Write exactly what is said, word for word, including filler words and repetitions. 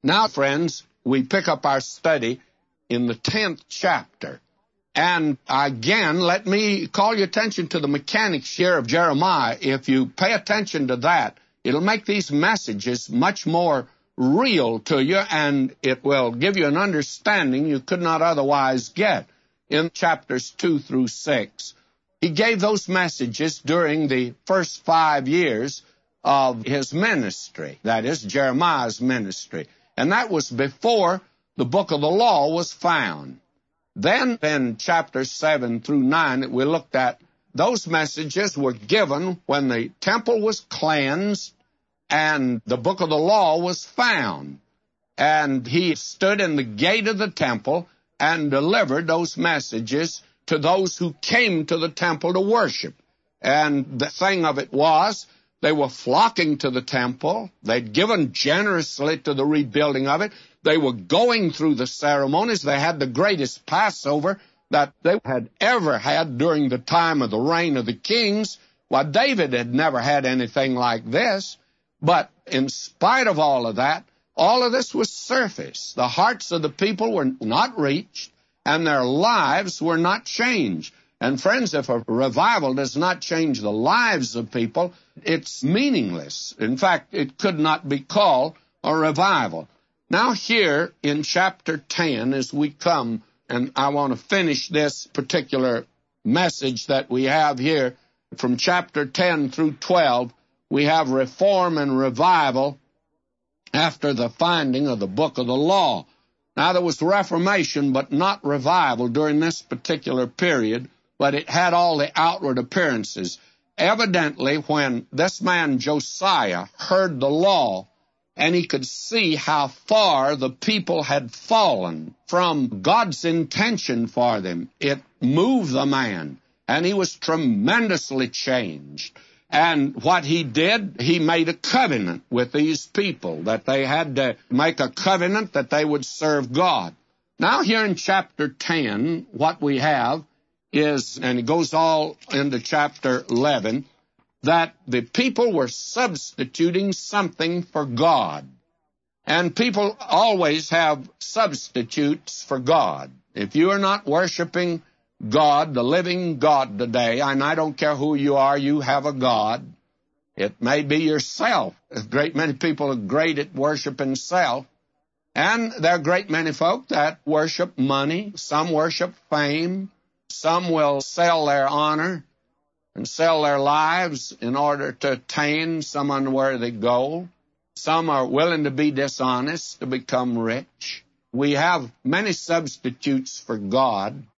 Now, friends, we pick up our study in the tenth chapter. And again, let me call your attention to the mechanics here of Jeremiah. If you pay attention to that, it'll make these messages much more real to you, and it will give you an understanding you could not otherwise get in chapters two through six. He gave those messages during the first five years of his ministry, that is, Jeremiah's ministry. And that was before the book of the law was found. Then, in chapters seven through nine that we looked at, those messages were given when the temple was cleansed and the book of the law was found. And he stood in the gate of the temple and delivered those messages to those who came to the temple to worship. And the thing of it was, they were flocking to the temple. They'd given generously to the rebuilding of it. They were going through the ceremonies. They had the greatest Passover that they had ever had during the time of the reign of the kings. Well, David had never had anything like this. But in spite of all of that, all of this was surface. The hearts of the people were not reached, and their lives were not changed. And friends, if a revival does not change the lives of people, it's meaningless. In fact, it could not be called a revival. Now here in chapter ten, as we come, and I want to finish this particular message that we have here, from chapter ten through twelve, we have reform and revival after the finding of the book of the law. Now there was reformation, but not revival during this particular period, but it had all the outward appearances. Evidently, when this man Josiah heard the law, and he could see how far the people had fallen from God's intention for them, it moved the man, and he was tremendously changed. And what he did, he made a covenant with these people, that they had to make a covenant that they would serve God. Now here in chapter ten, what we have is, and it goes all into chapter eleven, that the people were substituting something for God. And people always have substitutes for God. If you are not worshiping God, the living God today, and I don't care who you are, you have a God. It may be yourself. A great many people are great at worshiping self. And there are a great many folk that worship money. Some worship fame. Some will sell their honor and sell their lives in order to attain some unworthy goal. Some are willing to be dishonest to become rich. We have many substitutes for God.